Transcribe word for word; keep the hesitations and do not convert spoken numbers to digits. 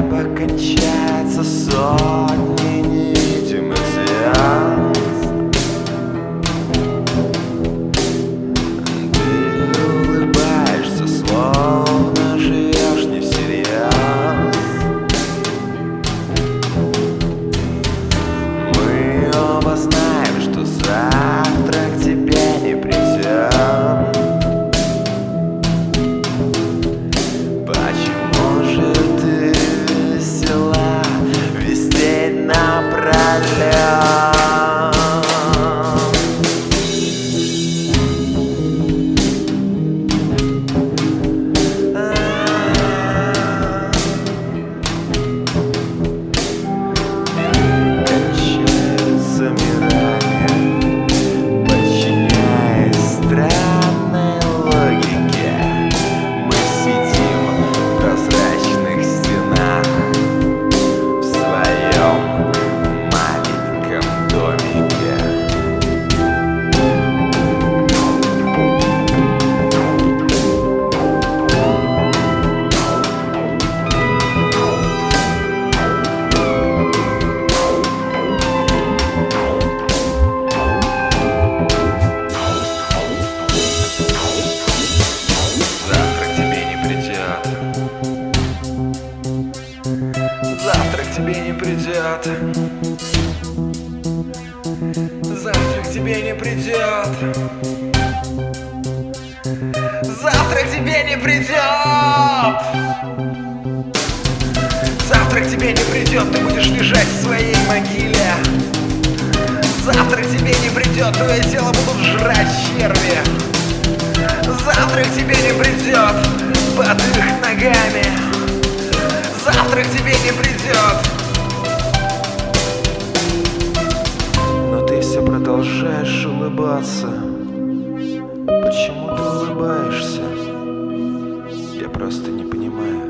небо кончается сотни невидимых звезд. Ты улыбаешься, словно живешь не всерьез. Мы оба знаем, что завтра к тебе не придем. Почему же ты весела весь день напролет? Кончаются мирами, подчиняясь странной логике. Мы сидим в прозрачных стенах в своем маленьком домике. Завтра к тебе не придет. Завтра к тебе не придет. Завтра к тебе не придет. Завтра к тебе не придет. Ты будешь лежать в своей могиле. Завтра к тебе не придет. Твое тело будут жрать черви. Завтра к тебе не придет. Под их ногами. Завтра к тебе не придет. Но ты все продолжаешь улыбаться. Почему ты улыбаешься? Я просто не понимаю.